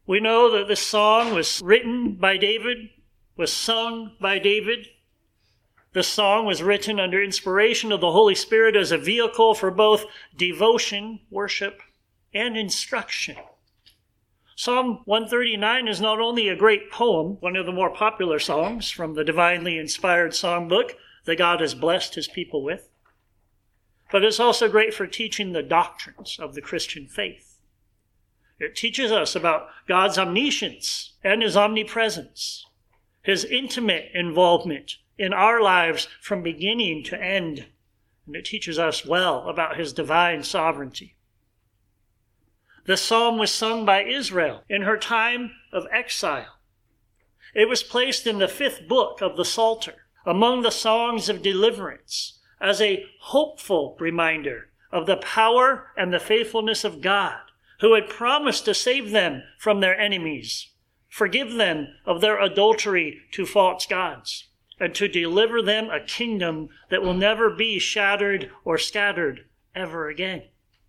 We know that this song was written by David, was sung by David. The song was written under inspiration of the Holy Spirit as a vehicle for both devotion, worship, and instruction. Psalm 139 is not only a great poem, one of the more popular songs from the divinely inspired songbook that God has blessed his people with, but it's also great for teaching the doctrines of the Christian faith. It teaches us about God's omniscience and his omnipresence, his intimate involvement in our lives from beginning to end. And it teaches us well about his divine sovereignty. The psalm was sung by Israel in her time of exile. It was placed in the 5th book of the Psalter among the songs of deliverance as a hopeful reminder of the power and the faithfulness of God, who had promised to save them from their enemies, forgive them of their adultery to false gods, and to deliver them a kingdom that will never be shattered or scattered ever again.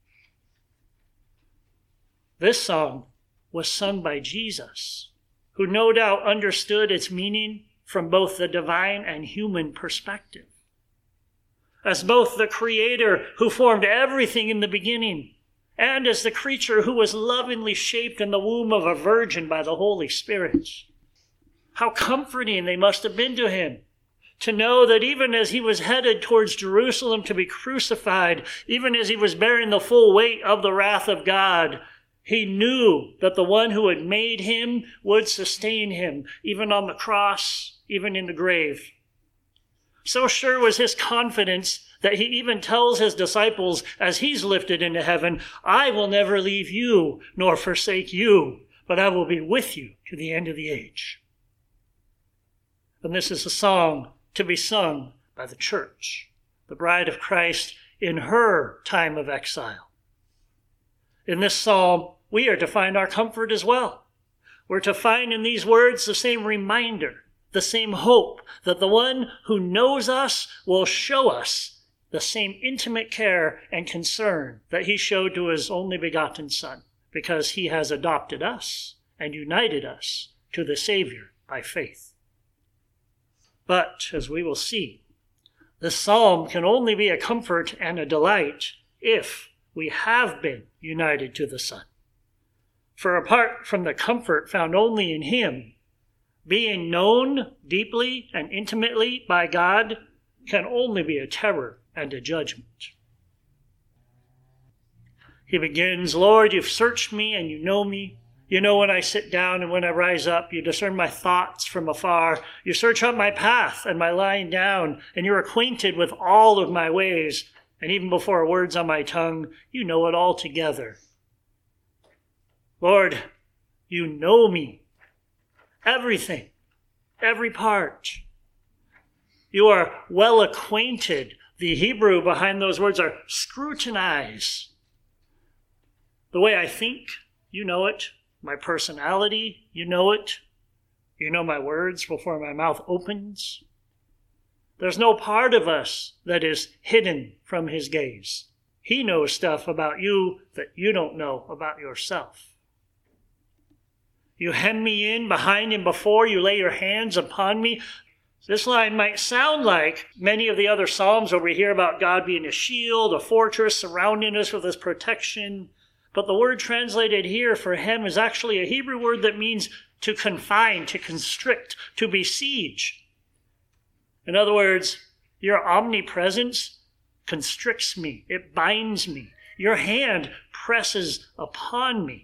This song was sung by Jesus, who no doubt understood its meaning from both the divine and human perspective. As both the Creator who formed everything in the beginning, and as the creature who was lovingly shaped in the womb of a virgin by the Holy Spirit. How comforting they must have been to him to know that even as he was headed towards Jerusalem to be crucified, even as he was bearing the full weight of the wrath of God, he knew that the one who had made him would sustain him, even on the cross, even in the grave. So sure was his confidence that he even tells his disciples as he's lifted into heaven, I will never leave you nor forsake you, but I will be with you to the end of the age. And this is a song to be sung by the church, the bride of Christ in her time of exile. In this psalm, we are to find our comfort as well. We're to find in these words the same reminder, the same hope that the one who knows us will show us the same intimate care and concern that he showed to his only begotten Son, because he has adopted us and united us to the Savior by faith. But, as we will see, the psalm can only be a comfort and a delight if we have been united to the Son. For apart from the comfort found only in him, being known deeply and intimately by God can only be a terror and a judgment. He begins, Lord, you've searched me and you know me. You know when I sit down and when I rise up. You discern my thoughts from afar. You search out my path and my lying down, and you're acquainted with all of my ways. And even before a word's on my tongue, you know it all together. Lord, you know me. Everything, every part. You are well acquainted. The Hebrew behind those words are scrutinize. The way I think, you know it. My personality, you know it. You know my words before my mouth opens. There's no part of us that is hidden from his gaze. He knows stuff about you that you don't know about yourself. You hem me in behind and before, you lay your hands upon me. This line might sound like many of the other Psalms where we hear about God being a shield, a fortress, surrounding us with his protection. But the word translated here for hem is actually a Hebrew word that means to confine, to constrict, to besiege. In other words, your omnipresence constricts me. It binds me. Your hand presses upon me.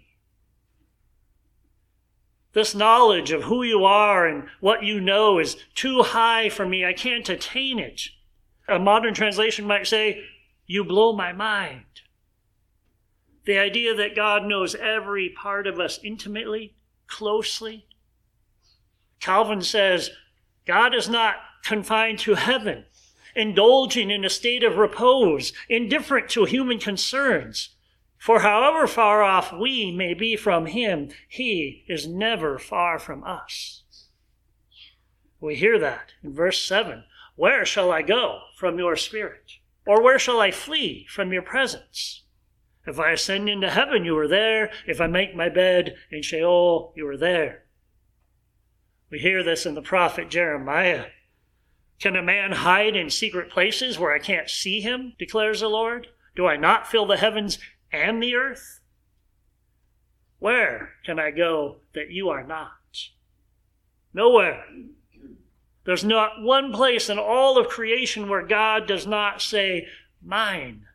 This knowledge of who you are and what you know is too high for me. I can't attain it. A modern translation might say, you blow my mind. The idea that God knows every part of us intimately, closely. Calvin says, God is not confined to heaven, indulging in a state of repose, indifferent to human concerns. For however far off we may be from him, he is never far from us. We hear that in verse 7. Where shall I go from your spirit? Or where shall I flee from your presence? If I ascend into heaven, you are there. If I make my bed in Sheol, you are there. We hear this in the prophet Jeremiah. Can a man hide in secret places where I can't see him, declares the Lord? Do I not fill the heavens and the earth? Where can I go that you are not? Nowhere. There's not one place in all of creation where God does not say, mine.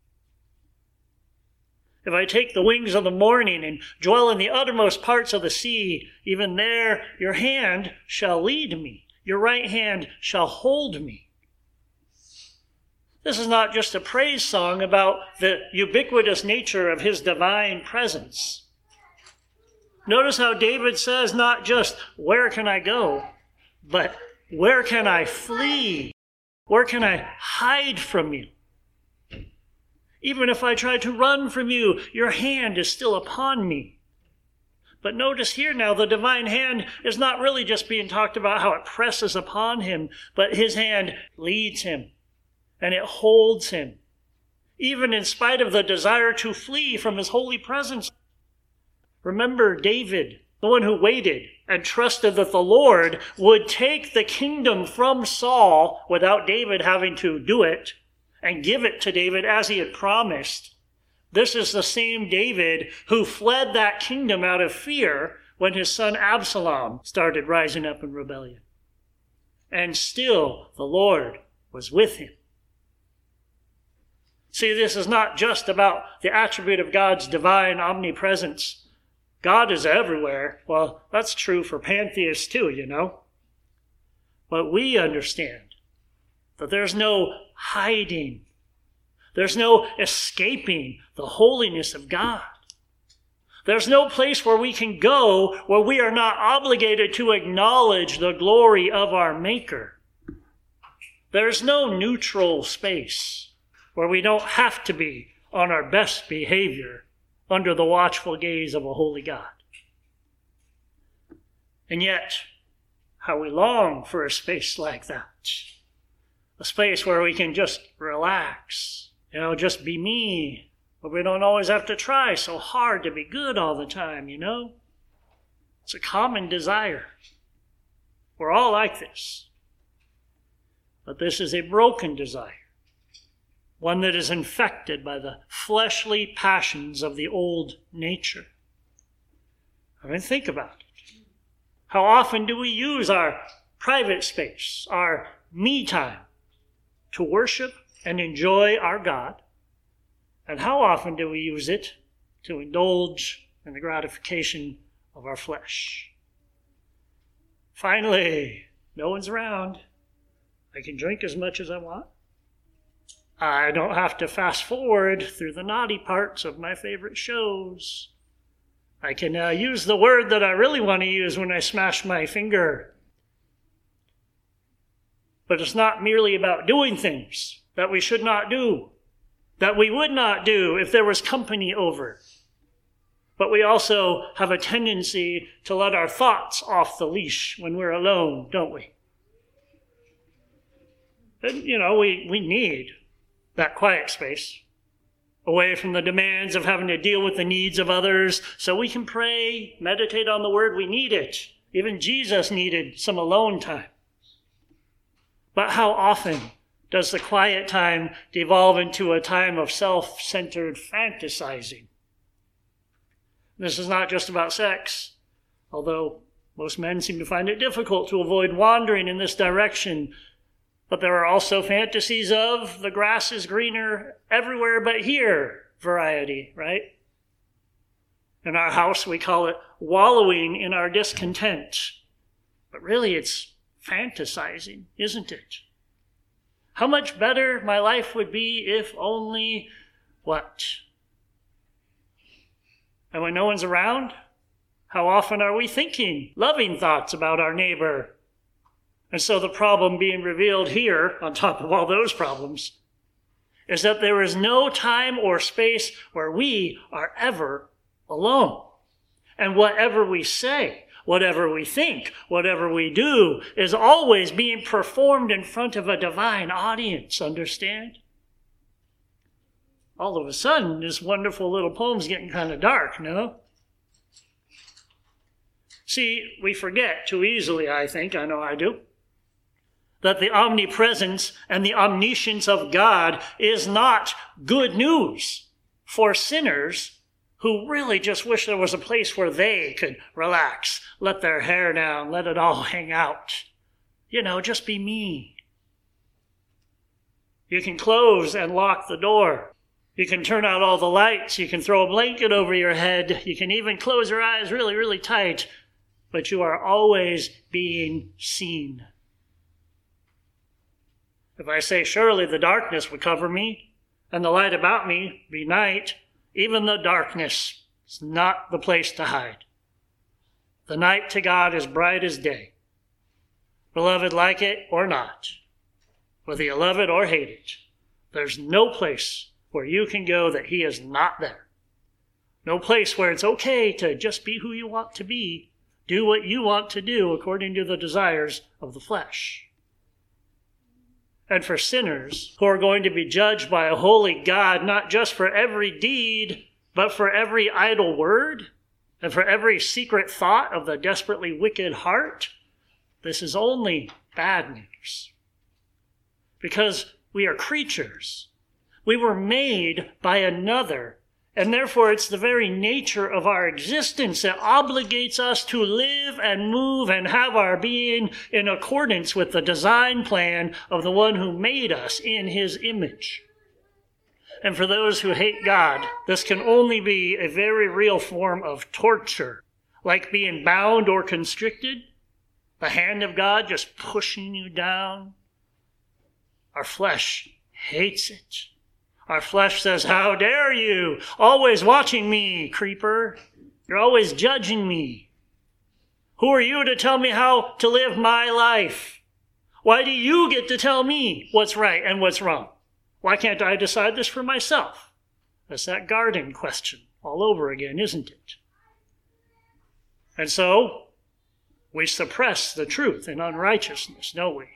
If I take the wings of the morning and dwell in the uttermost parts of the sea, even there your hand shall lead me. Your right hand shall hold me. This is not just a praise song about the ubiquitous nature of his divine presence. Notice how David says not just, where can I go, but where can I flee? Where can I hide from you? Even if I try to run from you, your hand is still upon me. But notice here now, the divine hand is not really just being talked about how it presses upon him, but his hand leads him and it holds him, even in spite of the desire to flee from his holy presence. Remember David, the one who waited and trusted that the Lord would take the kingdom from Saul without David having to do it and give it to David as he had promised. This is the same David who fled that kingdom out of fear when his son Absalom started rising up in rebellion. And still the Lord was with him. See, this is not just about the attribute of God's divine omnipresence. God is everywhere. Well, that's true for pantheists too, you know. But we understand that there's no hiding. There's no escaping the holiness of God. There's no place where we can go where we are not obligated to acknowledge the glory of our Maker. There's no neutral space where we don't have to be on our best behavior under the watchful gaze of a holy God. And yet, how we long for a space like that. A space where we can just relax, just be me, where we don't always have to try so hard to be good all the time, It's a common desire. We're all like this. But this is a broken desire. One that is infected by the fleshly passions of the old nature. I mean, think about it. How often do we use our private space, our me time, to worship and enjoy our God? And how often do we use it to indulge in the gratification of our flesh? Finally, no one's around. I can drink as much as I want. I don't have to fast forward through the naughty parts of my favorite shows. I can use the word that I really want to use when I smash my finger. But it's not merely about doing things that we should not do, that we would not do if there was company over. But we also have a tendency to let our thoughts off the leash when we're alone, don't we? And, we need that quiet space, away from the demands of having to deal with the needs of others, so we can pray, meditate on the word. We need it. Even Jesus needed some alone time. But how often does the quiet time devolve into a time of self-centered fantasizing? This is not just about sex, although most men seem to find it difficult to avoid wandering in this direction. But there are also fantasies of the grass is greener everywhere but here variety, right? In our house, we call it wallowing in our discontent. But really, it's fantasizing, isn't it? How much better my life would be if only what? And when no one's around, how often are we thinking loving thoughts about our neighbor? And so the problem being revealed here, on top of all those problems, is that there is no time or space where we are ever alone. And whatever we say, whatever we think, whatever we do, is always being performed in front of a divine audience, understand? All of a sudden, this wonderful little poem's getting kind of dark, no? See, we forget too easily, I think, I know I do, that the omnipresence and the omniscience of God is not good news for sinners who really just wish there was a place where they could relax, let their hair down, let it all hang out. Just be me. You can close and lock the door. You can turn out all the lights. You can throw a blanket over your head. You can even close your eyes really, really tight. But you are always being seen. If I say, surely the darkness would cover me, and the light about me be night, even the darkness is not the place to hide. The night to God is bright as day. Beloved, like it or not, whether you love it or hate it, there's no place where you can go that he is not there. No place where it's okay to just be who you want to be, do what you want to do according to the desires of the flesh. And for sinners who are going to be judged by a holy God, not just for every deed, but for every idle word, and for every secret thought of the desperately wicked heart, this is only bad news. Because we are creatures. We were made by another, and therefore it's the very nature of our existence that obligates us to live and move and have our being in accordance with the design plan of the one who made us in his image. And for those who hate God, this can only be a very real form of torture, like being bound or constricted, the hand of God just pushing you down. Our flesh hates it. Our flesh says, how dare you? Always watching me, creeper. You're always judging me. Who are you to tell me how to live my life? Why do you get to tell me what's right and what's wrong? Why can't I decide this for myself? That's that garden question all over again, isn't it? And so, we suppress the truth in unrighteousness, don't we?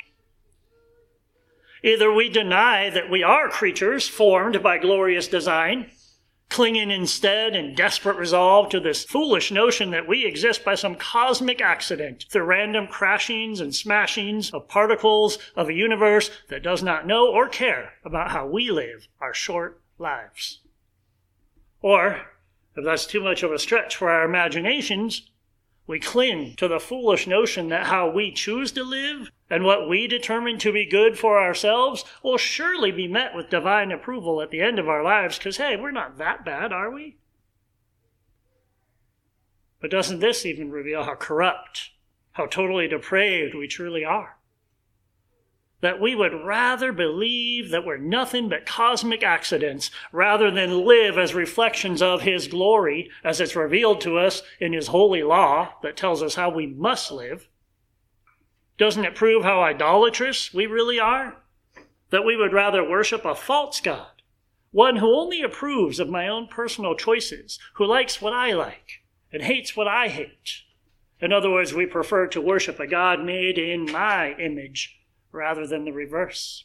Either we deny that we are creatures formed by glorious design, clinging instead in desperate resolve to this foolish notion that we exist by some cosmic accident through random crashings and smashings of particles of a universe that does not know or care about how we live our short lives. Or, if that's too much of a stretch for our imaginations, we cling to the foolish notion that how we choose to live and what we determine to be good for ourselves will surely be met with divine approval at the end of our lives, because, hey, we're not that bad, are we? But doesn't this even reveal how corrupt, how totally depraved we truly are? That we would rather believe that we're nothing but cosmic accidents rather than live as reflections of his glory as it's revealed to us in his holy law that tells us how we must live. Doesn't it prove how idolatrous we really are? That we would rather worship a false god, one who only approves of my own personal choices, who likes what I like and hates what I hate. In other words, we prefer to worship a God made in my image rather than the reverse.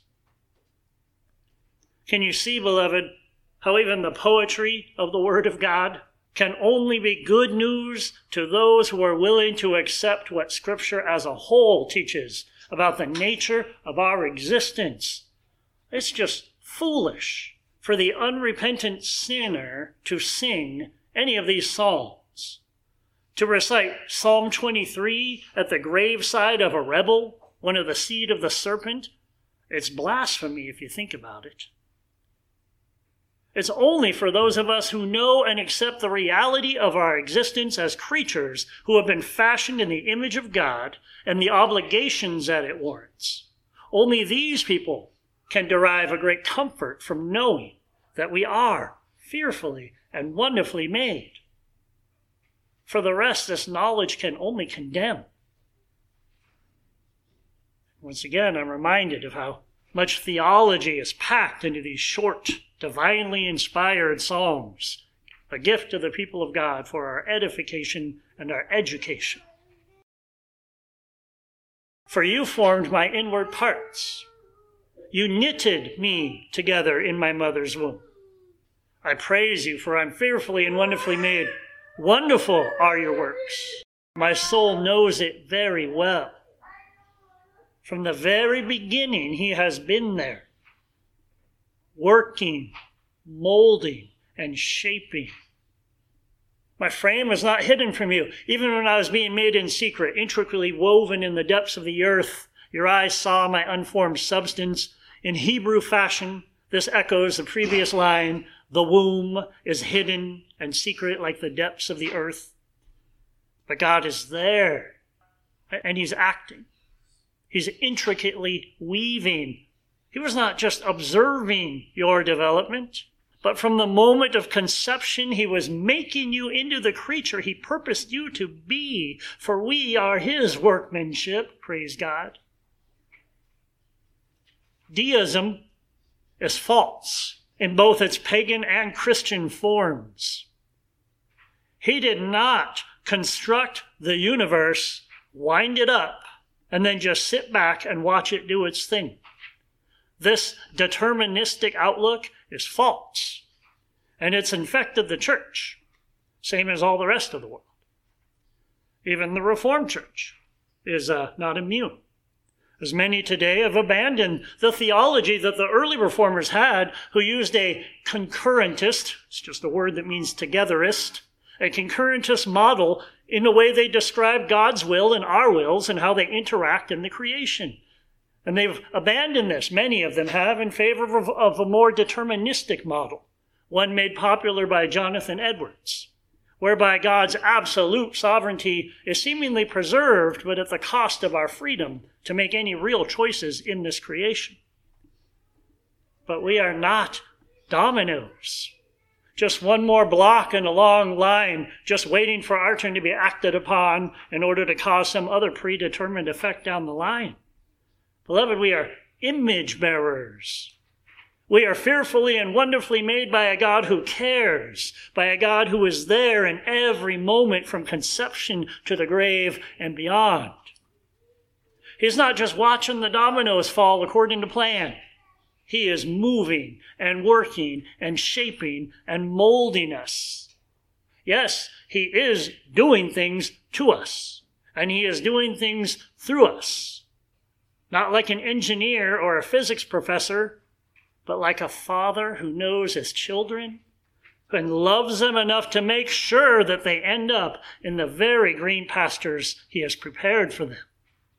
Can you see, beloved, how even the poetry of the Word of God can only be good news to those who are willing to accept what Scripture as a whole teaches about the nature of our existence? It's just foolish for the unrepentant sinner to sing any of these psalms, to recite Psalm 23 at the graveside of a rebel, one of the seed of the serpent. It's blasphemy if you think about it. It's only for those of us who know and accept the reality of our existence as creatures who have been fashioned in the image of God and the obligations that it warrants. Only these people can derive a great comfort from knowing that we are fearfully and wonderfully made. For the rest, this knowledge can only condemn. Once again, I'm reminded of how much theology is packed into these short, divinely inspired psalms, a gift to the people of God for our edification and our education. For you formed my inward parts. You knitted me together in my mother's womb. I praise you, for I'm fearfully and wonderfully made. Wonderful are your works. My soul knows it very well. From the very beginning, he has been there, working, molding, and shaping. My frame was not hidden from you. Even when I was being made in secret, intricately woven in the depths of the earth, your eyes saw my unformed substance. In Hebrew fashion, this echoes the previous line, the womb is hidden and secret like the depths of the earth. But God is there, and he's acting. He's intricately weaving. He was not just observing your development, but from the moment of conception, he was making you into the creature he purposed you to be, for we are his workmanship, praise God. Deism is false in both its pagan and Christian forms. He did not construct the universe, wind it up, and then just sit back and watch it do its thing. This deterministic outlook is false, and it's infected the church, same as all the rest of the world. Even the Reformed Church is not immune. As many today have abandoned the theology that the early reformers had, who used a concurrentist, it's just a word that means togetherist, a concurrentist model in the way they describe God's will and our wills and how they interact in the creation. And they've abandoned this, many of them have, in favor of a more deterministic model, one made popular by Jonathan Edwards, whereby God's absolute sovereignty is seemingly preserved, but at the cost of our freedom to make any real choices in this creation. But we are not dominoes, just one more block in a long line, just waiting for our turn to be acted upon in order to cause some other predetermined effect down the line. Beloved, we are image bearers. We are fearfully and wonderfully made by a God who cares, by a God who is there in every moment from conception to the grave and beyond. He's not just watching the dominoes fall according to plan. He is moving and working and shaping and molding us. Yes, he is doing things to us, and he is doing things through us. Not like an engineer or a physics professor, but like a father who knows his children and loves them enough to make sure that they end up in the very green pastures he has prepared for them.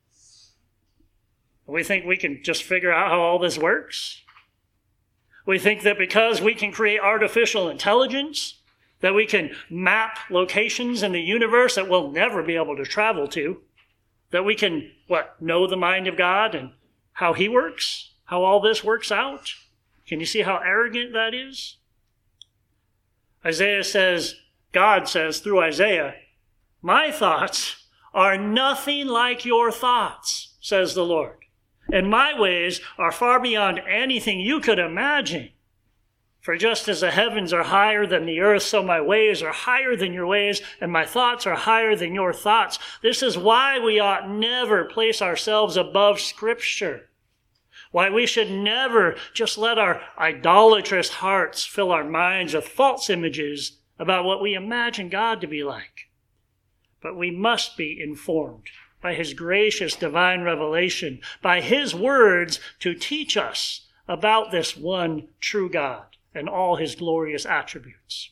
We think we can just figure out how all this works. We think that because we can create artificial intelligence, that we can map locations in the universe that we'll never be able to travel to, that we can, know the mind of God and how he works, how all this works out. Can you see how arrogant that is? Isaiah says, God says through Isaiah, my thoughts are nothing like your thoughts, says the Lord. And my ways are far beyond anything you could imagine. For just as the heavens are higher than the earth, so my ways are higher than your ways, and my thoughts are higher than your thoughts. This is why we ought never place ourselves above Scripture. Why we should never just let our idolatrous hearts fill our minds with false images about what we imagine God to be like. But we must be informed by his gracious divine revelation, by his words to teach us about this one true God and all his glorious attributes.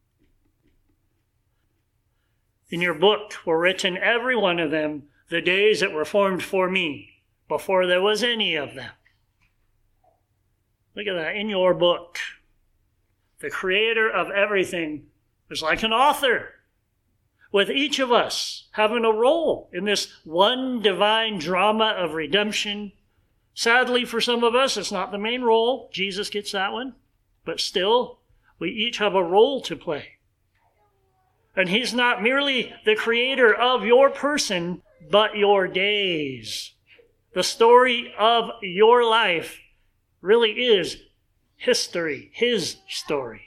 In your book were written, every one of them, the days that were formed for me, before there was any of them. Look at that, in your book. The creator of everything is like an author, with each of us having a role in this one divine drama of redemption. Sadly, for some of us, it's not the main role. Jesus gets that one. But still, we each have a role to play. And he's not merely the creator of your person, but your days. The story of your life really is history, his story.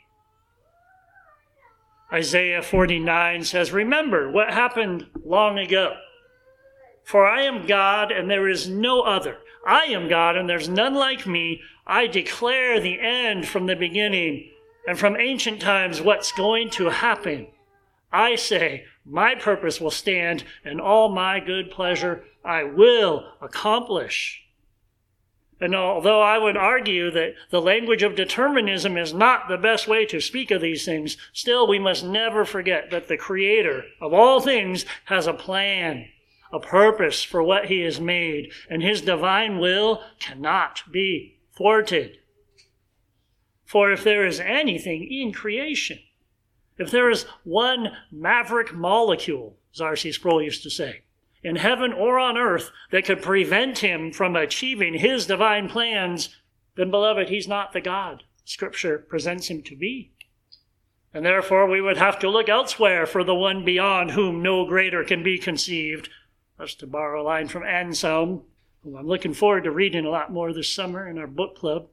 Isaiah 49 says, remember what happened long ago. For I am God and there is no other. I am God and there's none like me. I declare the end from the beginning. and from ancient times what's going to happen, I say, my purpose will stand, and all my good pleasure I will accomplish. And although I would argue that the language of determinism is not the best way to speak of these things, still we must never forget that the Creator of all things has a plan, a purpose for what he has made, and his divine will cannot be thwarted. For if there is anything in creation, if there is one maverick molecule, as R.C. Sproul used to say, in heaven or on earth that could prevent him from achieving his divine plans, then, beloved, he's not the God Scripture presents him to be. And therefore we would have to look elsewhere for the one beyond whom no greater can be conceived. That's to borrow a line from Anselm, who I'm looking forward to reading a lot more this summer in our book club.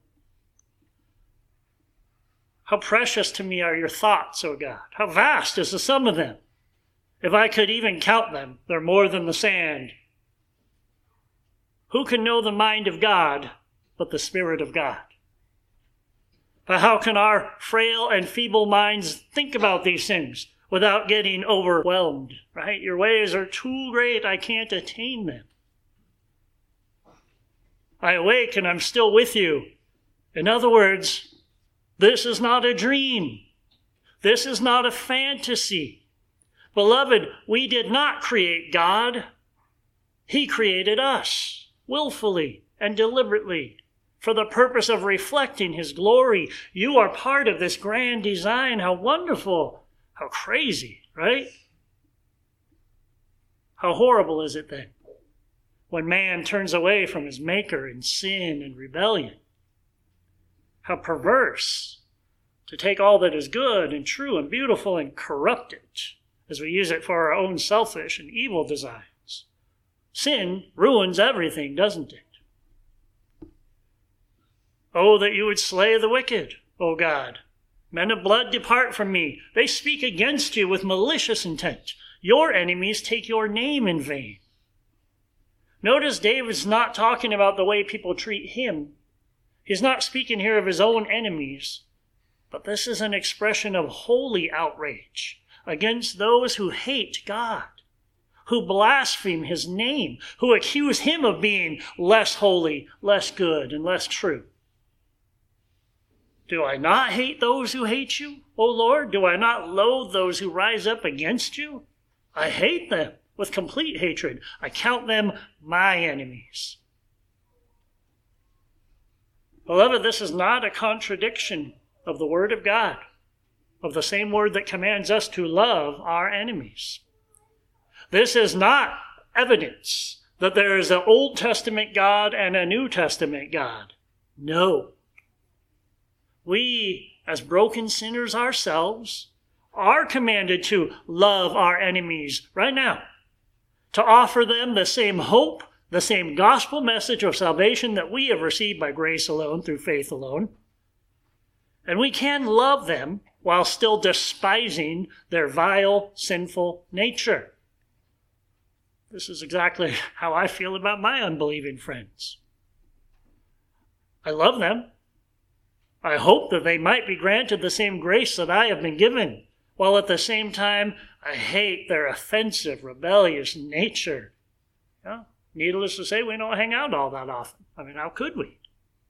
How precious to me are your thoughts, O God. How vast is the sum of them. If I could even count them, they're more than the sand. Who can know the mind of God but the Spirit of God? But how can our frail and feeble minds think about these things without getting overwhelmed, right? Your ways are too great, I can't attain them. I awake and I'm still with you. In other words, this is not a dream. This is not a fantasy. Beloved, we did not create God. He created us willfully and deliberately for the purpose of reflecting his glory. You are part of this grand design. How wonderful. How crazy, right? How horrible is it then when man turns away from his maker in sin and rebellion? How perverse to take all that is good and true and beautiful and corrupt it as we use it for our own selfish and evil designs. Sin ruins everything, doesn't it? Oh, that you would slay the wicked, O God. Men of blood, depart from me. They speak against you with malicious intent. Your enemies take your name in vain. Notice David's not talking about the way people treat him. He's not speaking here of his own enemies, but this is an expression of holy outrage against those who hate God, who blaspheme his name, who accuse him of being less holy, less good, and less true. Do I not hate those who hate you, O Lord? Do I not loathe those who rise up against you? I hate them with complete hatred. I count them my enemies. Beloved, this is not a contradiction of the Word of God, of the same Word that commands us to love our enemies. This is not evidence that there is an Old Testament God and a New Testament God. No. We, as broken sinners ourselves, are commanded to love our enemies right now, to offer them the same hope, the same gospel message of salvation that we have received by grace alone, through faith alone. And we can love them while still despising their vile, sinful nature. This is exactly how I feel about my unbelieving friends. I love them. I hope that they might be granted the same grace that I have been given, while at the same time I hate their offensive, rebellious nature. Yeah, needless to say, we don't hang out all that often. I mean, how could we?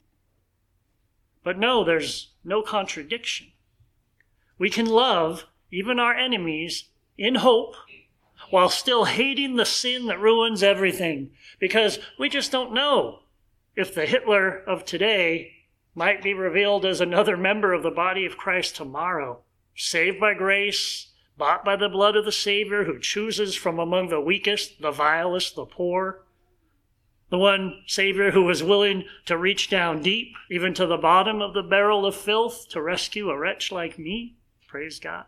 But no, there's no contradiction. We can love even our enemies in hope while still hating the sin that ruins everything, because we just don't know if the Hitler of today might be revealed as another member of the body of Christ tomorrow, saved by grace, bought by the blood of the Savior, who chooses from among the weakest, the vilest, the poor. The one Savior who was willing to reach down deep, even to the bottom of the barrel of filth, to rescue a wretch like me. Praise God.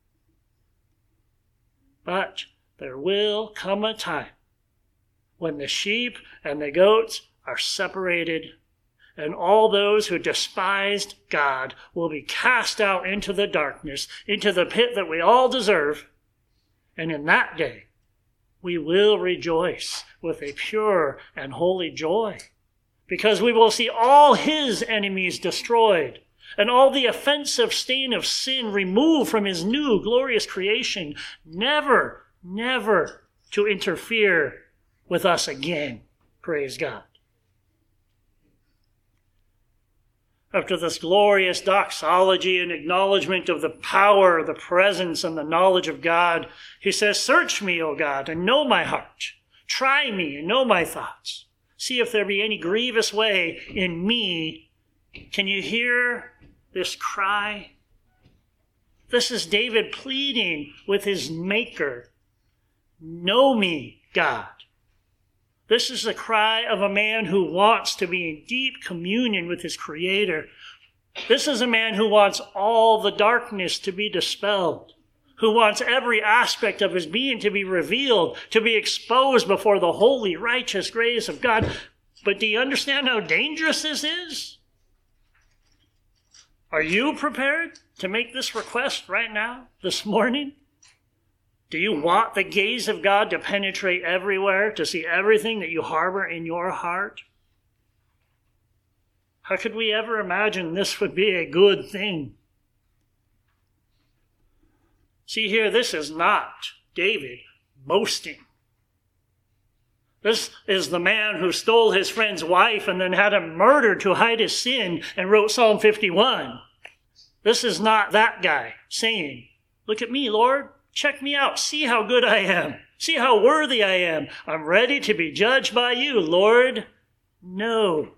But there will come a time when the sheep and the goats are separated, and all those who despised God will be cast out into the darkness, into the pit that we all deserve. And in that day, we will rejoice with a pure and holy joy, because we will see all his enemies destroyed, and all the offensive stain of sin removed from his new glorious creation, never, never to interfere with us again. Praise God. After this glorious doxology and acknowledgement of the power, the presence, and the knowledge of God, he says, "Search me, O God, and know my heart. Try me and know my thoughts. See if there be any grievous way in me." Can you hear this cry? This is David pleading with his Maker. Know me, God. This is the cry of a man who wants to be in deep communion with his Creator. This is a man who wants all the darkness to be dispelled, who wants every aspect of his being to be revealed, to be exposed before the holy, righteous grace of God. But do you understand how dangerous this is? Are you prepared to make this request right now, this morning? Do you want the gaze of God to penetrate everywhere, to see everything that you harbor in your heart? How could we ever imagine this would be a good thing? See here, this is not David boasting. This is the man who stole his friend's wife and then had him murdered to hide his sin and wrote Psalm 51. This is not that guy saying, "Look at me, Lord. Check me out. See how good I am. See how worthy I am. I'm ready to be judged by you, Lord." No.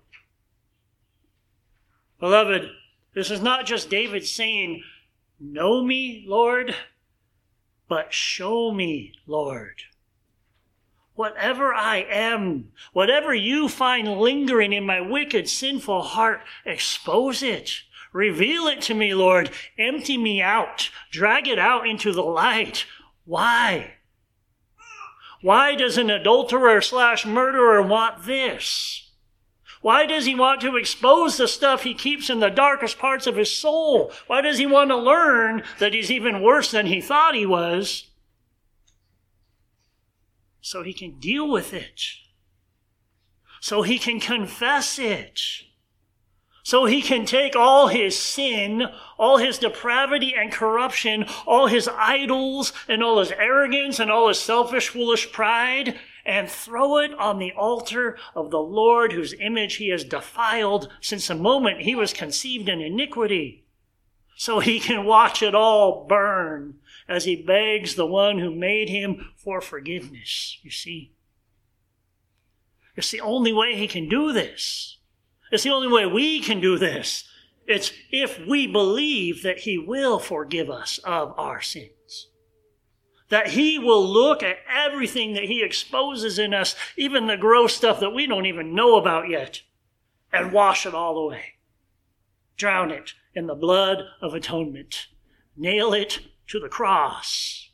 Beloved, this is not just David saying, "Know me, Lord," but "show me, Lord." Whatever I am, whatever you find lingering in my wicked, sinful heart, expose it. Reveal it to me, Lord. Empty me out. Drag it out into the light. Why? Why does an adulterer/murderer want this? Why does he want to expose the stuff he keeps in the darkest parts of his soul? Why does he want to learn that he's even worse than he thought he was? So he can deal with it. So he can confess it. So he can take all his sin, all his depravity and corruption, all his idols and all his arrogance and all his selfish, foolish pride, and throw it on the altar of the Lord whose image he has defiled since the moment he was conceived in iniquity. So he can watch it all burn as he begs the one who made him for forgiveness, you see. It's the only way he can do this. It's the only way we can do this. It's if we believe that he will forgive us of our sins. That he will look at everything that he exposes in us, even the gross stuff that we don't even know about yet, and wash it all away. Drown it in the blood of atonement. Nail it to the cross.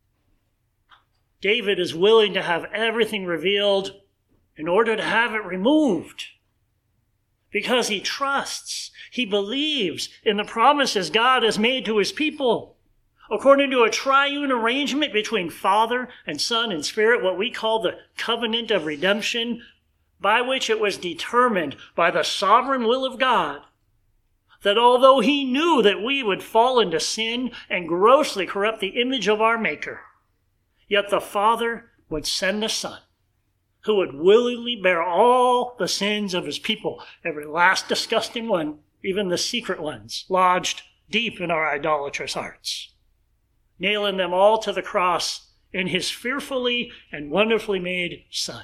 David is willing to have everything revealed in order to have it removed. Because he trusts, he believes in the promises God has made to his people. According to a triune arrangement between Father and Son and Spirit, what we call the covenant of redemption, by which it was determined by the sovereign will of God that although he knew that we would fall into sin and grossly corrupt the image of our Maker, yet the Father would send the Son, who would willingly bear all the sins of his people, every last disgusting one, even the secret ones, lodged deep in our idolatrous hearts, nailing them all to the cross in his fearfully and wonderfully made Son.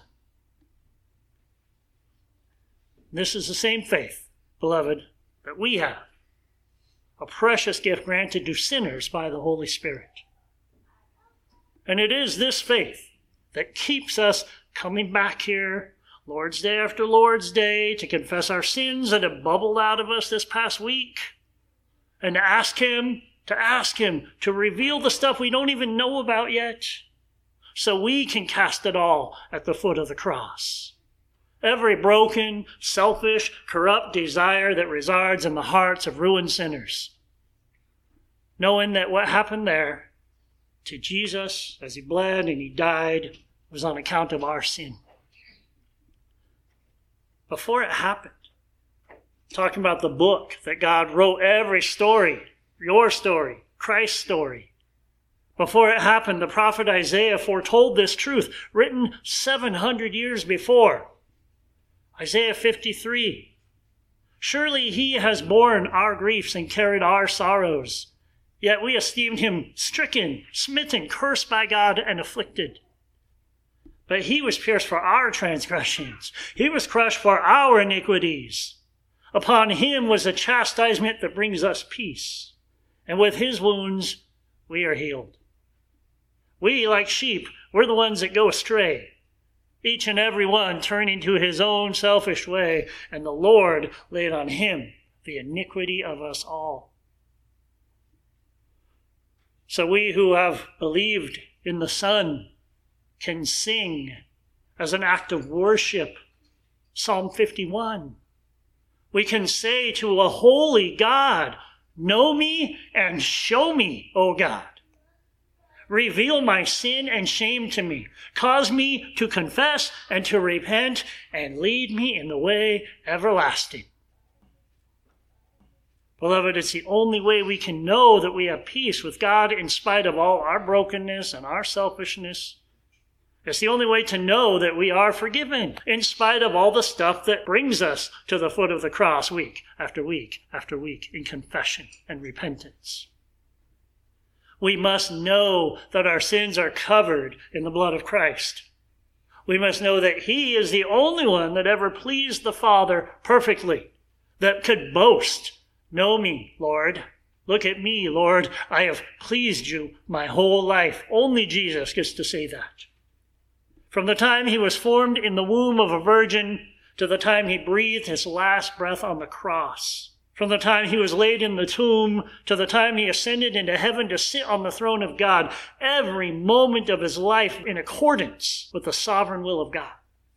This is the same faith, beloved, that we have, a precious gift granted to sinners by the Holy Spirit. And it is this faith that keeps us coming back here, Lord's Day after Lord's Day, to confess our sins that have bubbled out of us this past week, and to ask him to reveal the stuff we don't even know about yet, so we can cast it all at the foot of the cross. Every broken, selfish, corrupt desire that resides in the hearts of ruined sinners, knowing that what happened there to Jesus as he bled and he died was on account of our sin. Before it happened, Talking about the book that God wrote every story, your story, Christ's story. Before it happened, the prophet Isaiah foretold this truth, written 700 years before. Isaiah 53. Surely he has borne our griefs and carried our sorrows. Yet we esteemed him stricken, smitten, cursed by God, and afflicted. But he was pierced for our transgressions. He was crushed for our iniquities. Upon him was the chastisement that brings us peace. And with his wounds we are healed. We, like sheep, we're the ones that go astray, each and every one turning to his own selfish way, and the Lord laid on him the iniquity of us all. So we who have believed in the Son can sing as an act of worship, Psalm 51. We can say to a holy God, "Know me and show me, O God. Reveal my sin and shame to me. Cause me to confess and to repent, and lead me in the way everlasting." Beloved, it's the only way we can know that we have peace with God in spite of all our brokenness and our selfishness. It's the only way to know that we are forgiven in spite of all the stuff that brings us to the foot of the cross week after week after week in confession and repentance. We must know that our sins are covered in the blood of Christ. We must know that he is the only one that ever pleased the Father perfectly, that could boast, "Know me, Lord. Look at me, Lord. I have pleased you my whole life." Only Jesus gets to say that. From the time he was formed in the womb of a virgin to the time he breathed his last breath on the cross, from the time he was laid in the tomb to the time he ascended into heaven to sit on the throne of God, every moment of his life in accordance with the sovereign will of God.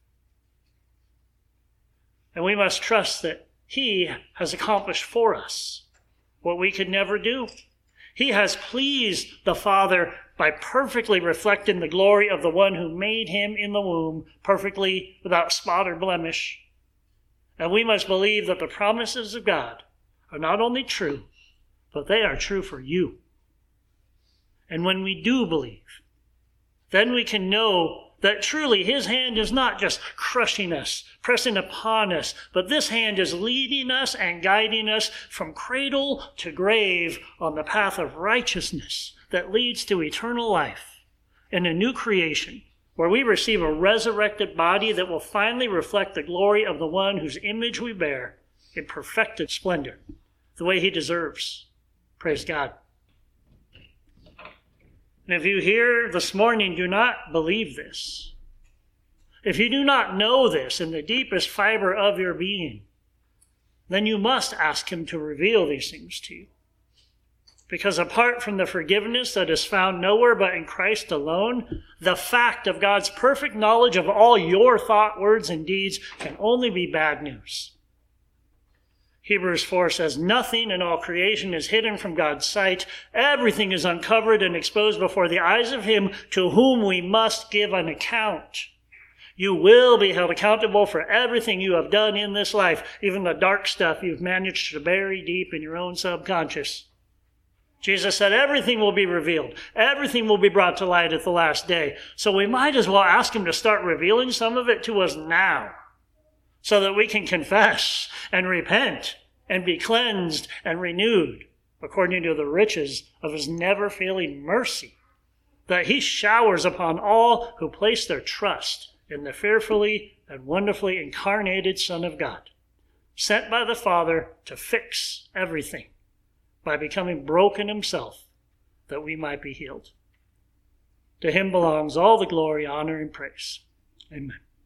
And we must trust that he has accomplished for us what we could never do. He has pleased the Father by perfectly reflecting the glory of the one who made him in the womb, perfectly without spot or blemish. And we must believe that the promises of God are not only true, but they are true for you. And when we do believe, then we can know that truly his hand is not just crushing us, pressing upon us, but this hand is leading us and guiding us from cradle to grave on the path of righteousness that leads to eternal life in a new creation, where we receive a resurrected body that will finally reflect the glory of the one whose image we bear in perfected splendor, the way he deserves. Praise God. And if you here this morning do not believe this, if you do not know this in the deepest fiber of your being, then you must ask him to reveal these things to you. Because apart from the forgiveness that is found nowhere but in Christ alone, the fact of God's perfect knowledge of all your thought, words, and deeds can only be bad news. Hebrews 4 says, "Nothing in all creation is hidden from God's sight. Everything is uncovered and exposed before the eyes of him to whom we must give an account." You will be held accountable for everything you have done in this life, even the dark stuff you've managed to bury deep in your own subconscious. Jesus said everything will be revealed. Everything will be brought to light at the last day. So we might as well ask him to start revealing some of it to us now, so that we can confess and repent and be cleansed and renewed according to the riches of his never-failing mercy that he showers upon all who place their trust in the fearfully and wonderfully incarnated Son of God, sent by the Father to fix everything by becoming broken himself that we might be healed. To him belongs all the glory, honor, and praise. Amen.